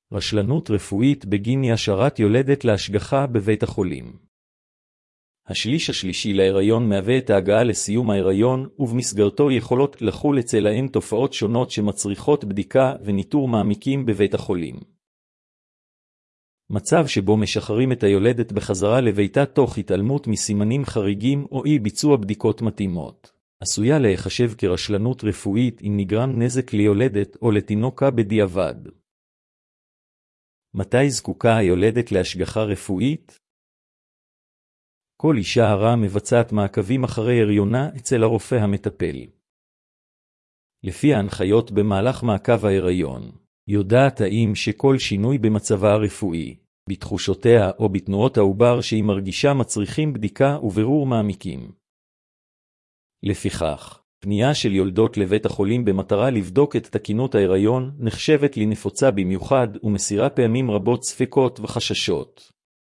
רשלנות רפואית בגין השארת יולדת להשגחה בבית החולים. השליש השלישי להיריון מהווה את ההגעה לסיום ההיריון, ובמסגרתו יכולות לחול אצל האם תופעות שונות שמצריכות בדיקה וניטור מעמיקים בבית החולים. מצב שבו משחררים את היולדת בחזרה לביתה תוך התעלמות מסימנים חריגים או אי ביצוע בדיקות מתאימות, עשויה להיחשב כרשלנות רפואית אם נגרם נזק ליולדת או לתינוקה בדיעבד. מתי זקוקה היולדת להשגחה רפואית? כל אישה הרה מבצעת מעקבים אחרי הריונה אצל הרופא המטפל. לפי ההנחיות במהלך מעקב ההיריון, יודעת האם שכל שינוי במצבה הרפואי, בתחושותיה או בתנועות העובר שהיא מרגישה מצריכים בדיקה ובירור מעמיקים. לפיכך, פנייה של יולדות לבית החולים במטרה לבדוק את תקינות ההיריון נחשבת לנפוצה במיוחד ומסירה פעמים רבות ספקות וחששות.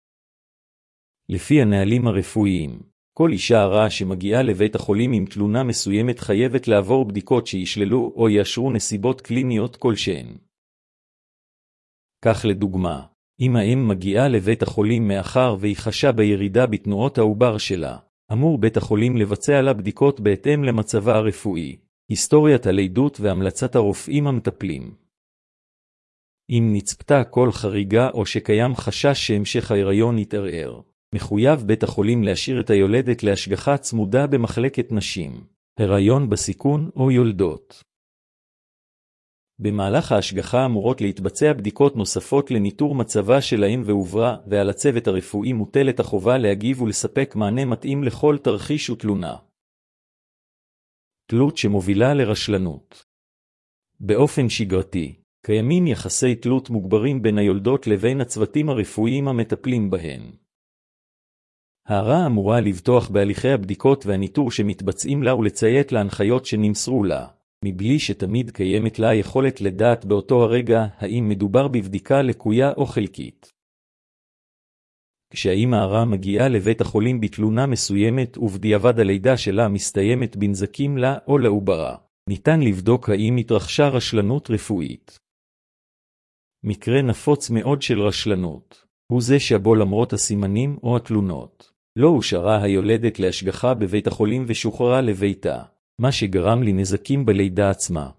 לפי הנהלים הרפואיים, כל אישה הרה שמגיעה לבית החולים עם תלונה מסוימת חייבת לעבור בדיקות שישללו או יאשרו נסיבות קליניות כלשהן. כך לדוגמה, אם האם מגיעה לבית החולים מאחר והיא חשה בירידה בתנועות העובר שלה, אמור בית החולים לבצע לה בדיקות בהתאם למצבה הרפואי, היסטוריית הלידות והמלצת הרופאים המטפלים. אם נצפתה כל חריגה או שקיים חשש שהמשך ההיריון יתערער, מחויב בית החולים להשאיר את היולדת להשגחה צמודה במחלקת נשים, הריון בסיכון או יולדות. במהלך ההשגחה אמורות להתבצע בדיקות נוספות לניטור מצבה של האם ועוברה, ועל הצוות הרפואי מוטלת החובה להגיב ולספק מענה מתאים לכל תרחיש ותלונה. תלות שמובילה לרשלנות. באופן שגרתי, קיימים יחסי תלות מוגברים בין היולדות לבין הצוותים הרפואיים המטפלים בהן. ההרה אמורה לבטוח בהליכי הבדיקות והניטור שמתבצעים לה ולציית להנחיות שנמסרו לה, מבלי שתמיד קיימת לה יכולת לדעת באותו הרגע האם מדובר בבדיקה לקויה או חלקית. כשהאמא ההרה מגיעה לבית החולים בתלונה מסוימת ובדיעבד הלידה שלה מסתיימת בנזקים לה או לעוברה, ניתן לבדוק האם התרחשה רשלנות רפואית. מקרה נפוץ מאוד של רשלנות הוא זה שבו למרות הסימנים או התלונות, לא הושארה היולדת להשגחה בבית החולים ושוחררה לביתה, מה שגרם לנזקים בלידה עצמה.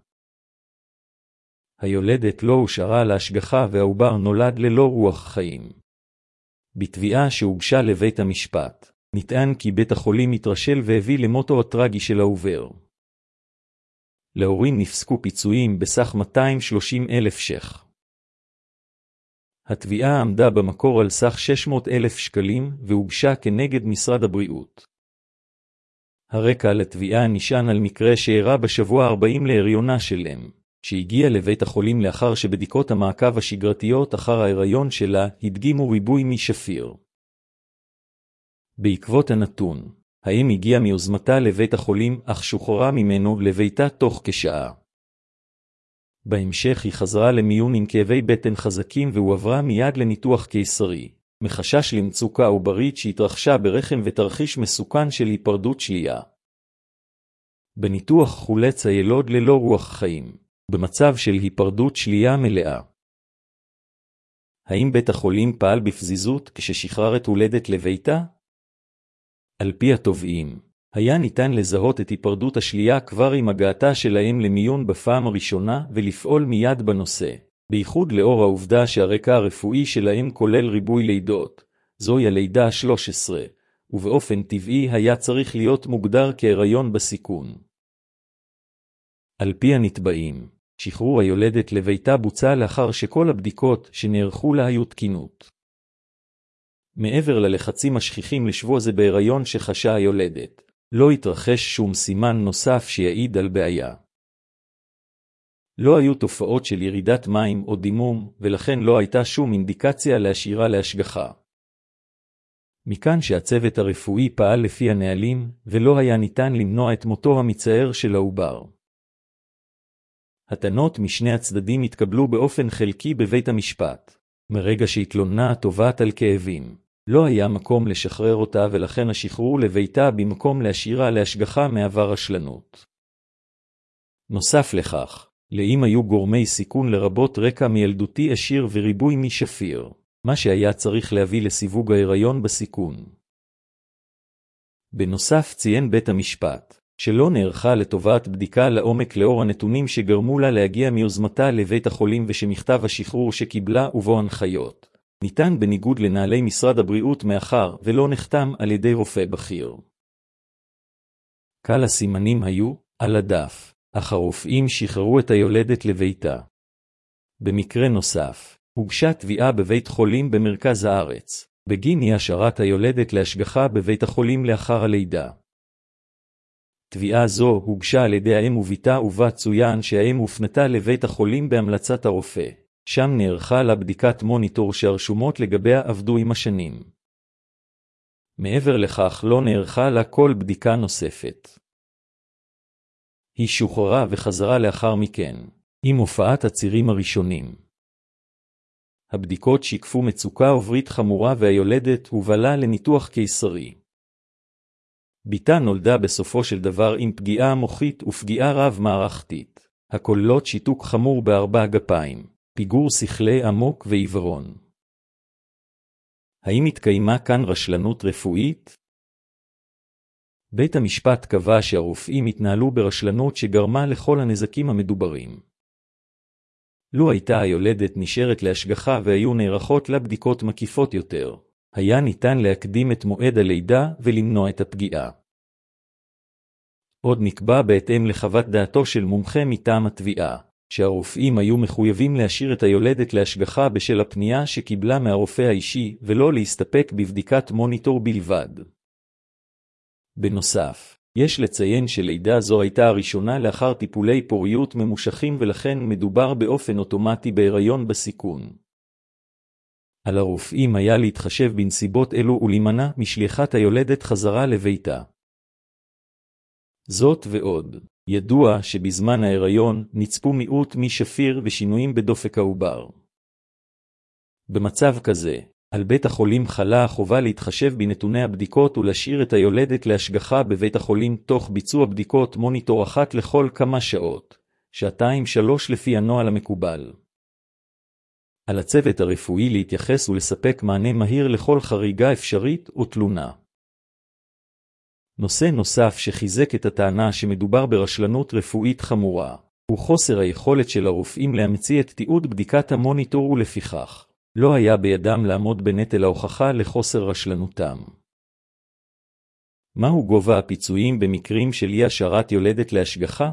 היולדת לא הושארה להשגחה והעובר נולד ללא רוח חיים. בתביעה שהוגשה לבית המשפט, נטען כי בית החולים התרשל והביא למותו הטרגי של העובר. להורים נפסקו פיצויים בסך 230,000 ש"ח. התביעה עמדה במקור על סך 600,000 שקלים והוגשה כנגד משרד הבריאות. הרקע לתביעה נשען על מקרה שאירע בשבוע 40 להריונה של אם, שהגיעה לבית החולים לאחר שבדיקות המעקב השגרתיות אחר ההיריון שלה הדגימו ריבוי מי שפיר. בעקבות הנתון, האם הגיעה מיוזמתה לבית החולים אך שוחררה ממנו לביתה תוך כשעה. בהמשך היא חזרה למיון עם כאבי בטן חזקים והועברה מיד לניתוח קיסרי, מחשש למצוקה עוברית שהתרחשה ברחם ותרחיש מסוכן של היפרדות שלייה. בניתוח חולץ הילוד ללא רוח חיים, במצב של היפרדות שלייה מלאה. האם בית החולים פעל בפזיזות כששחרר את הולדת לביתה? על פי התובעים, היה ניתן לזהות את היפרדות השלייה כבר עם הגעתה של האם למיון בפעם הראשונה ולפעול מיד בנושא, בייחוד לאור העובדה שהרקע הרפואי של האם כולל ריבוי לידות, זוהי הלידה ה-13, ובאופן טבעי היה צריך להיות מוגדר כהיריון בסיכון. על פי הנתבעים, שחרור היולדת לביתה בוצע לאחר שכל הבדיקות שנערכו לה היו תקינות. מעבר ללחצים השכיחים לשבוע זה בהיריון שחשה היולדת, לא התרחש שום סימן נוסף שיעיד על בעיה. לא היו תופעות של ירידת מים או דימום, ולכן לא הייתה שום אינדיקציה להשאירה להשגחה. מכאן שהצוות הרפואי פעל לפי הנהלים, ולא היה ניתן למנוע את מותו המצער של העובר. הטענות משני הצדדים התקבלו באופן חלקי בבית המשפט. מרגע שהתלוננה התובעת על כאבים, לא היה מקום לשחרר אותה ולכן השחרור לביתה במקום להשאירה להשגחה מהווה רשלנות. נוסף לכך, לאם היו גורמי סיכון לרבות רקע מילדותי עשיר וריבוי מי שפיר, מה שהיה צריך להביא לסיווג ההיריון בסיכון. בנוסף ציין בית המשפט, שלא נערכה לטובת בדיקה לעומק לאור הנתונים שגרמו לה להגיע מיוזמתה לבית החולים ושמכתב השחרור שקיבלה ובו הנחיות, ניתן בניגוד לנהלי משרד הבריאות מאחר ולא נחתם על ידי רופא בכיר. כל הסימנים היו על הדף, אך הרופאים שחררו את היולדת לביתה. במקרה נוסף, הוגשה תביעה בבית חולים במרכז הארץ, בגין אי-השארת היולדת להשגחה בבית החולים לאחר הלידה. תביעה זו הוגשה על ידי האם וביתה ובה צוין שהאם הופנתה לבית החולים בהמלצת הרופא, שם נערכה לה בדיקת מוניטור שהרשומות לגביה עבדו עם השנים. מעבר לכך לא נערכה לה כל בדיקה נוספת. היא שוחררה וחזרה לאחר מכן, עם הופעת הצירים הראשונים. הבדיקות שיקפו מצוקה עוברית חמורה והיולדת הובלה לניתוח קיסרי. ביתה נולדה בסופו של דבר עם פגיעה מוחית ופגיעה רב-מערכתית, הכוללות שיתוק חמור בארבע גפיים, פיגור שכלי עמוק ועיוורון. האם התקיימה כאן רשלנות רפואית? בית המשפט קבע שהרופאים התנהלו ברשלנות שגרמה לכל הנזקים המדוברים. לו הייתה היולדת נשארת להשגחה והיו נערכות לה בדיקות מקיפות יותר, היה ניתן להקדים את מועד הלידה ולמנוע את הפגיעה. עוד נקבע בהתאם לחוות דעתו של מומחה מטעם התביעה, שהרופאים היו מחויבים להשאיר את היולדת להשגחה בשל הפנייה שקיבלה מהרופא האישי ולא להסתפק בבדיקת מוניטור בלבד. בנוסף, יש לציין שלידה זו הייתה הראשונה לאחר טיפולי פוריות ממושכים ולכן מדובר באופן אוטומטי בהיריון בסיכון. על הרופאים היה להתחשב בנסיבות אלו ולהימנע משליחת היולדת חזרה לביתה. זאת ועוד, ידוע שבזמן ההיריון נצפו מיעוט מי שפיר ושינויים בדופק העובר. במצב כזה, על בית החולים חלה החובה להתחשב בנתוני הבדיקות ולהשאיר את היולדת להשגחה בבית החולים תוך ביצוע בדיקות מוניטור אחת לכל כמה שעות, 2-3 לפי הנוהל המקובל. על הצוות הרפואי להתייחס ולספק מענה מהיר לכל חריגה אפשרית או תלונה. נושא נוסף שחיזק את הטענה שמדובר ברשלנות רפואית חמורה, הוא חוסר היכולת של הרופאים להמציא את תיעוד בדיקת המוניטור ולפיכך, לא היה בידם לעמוד בנטל ההוכחה לחוסר רשלנותם. מהו גובה הפיצויים במקרים של אי-השארת יולדת להשגחה?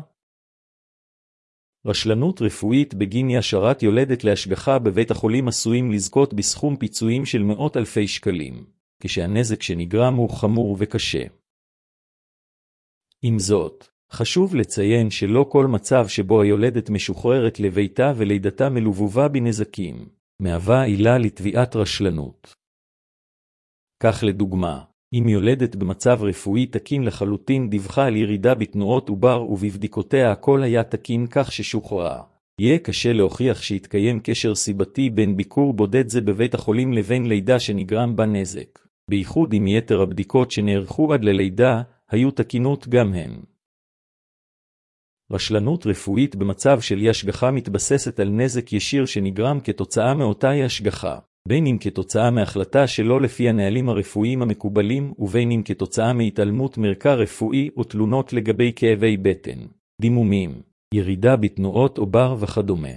רשלנות רפואית בגין אי-השארת יולדת להשגחה בבית החולים עשויים לזכות בסכום פיצויים של מאות אלפי שקלים, כשהנזק שנגרם הוא חמור וקשה. עם זאת, חשוב לציין שלא כל מצב שבו היולדת משוחררת לביתה ולידתה מלווה בנזקים, מהווה עילה לתביעת רשלנות. כך לדוגמה, אם יולדת במצב רפואי תקין לחלוטין דיווחה על ירידה בתנועות עובר ובבדיקותיה הכל היה תקין כך ששוחררה, יהיה קשה להוכיח שהתקיים קשר סיבתי בין ביקור בודד זה בבית החולים לבין לידה שנגרם בה נזק, בייחוד אם יתר הבדיקות שנערכו עד ללידה היו תקינות גם הן. רשלנות רפואית במצב של אי-השגחה מתבססת על נזק ישיר שנגרם כתוצאה מאותה אי-השגחה, בין אם כתוצאה מהחלטה שלא לפי הנהלים הרפואיים המקובלים ובין אם כתוצאה מהתעלמות מרקע רפואי או תלונות לגבי כאבי בטן, דימומים, ירידה בתנועות עובר וכדומה.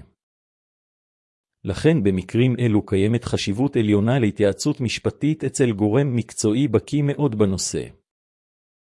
לכן במקרים אלו קיימת חשיבות עליונה להתייעצות משפטית אצל גורם מקצועי בקיא מאוד בנושא.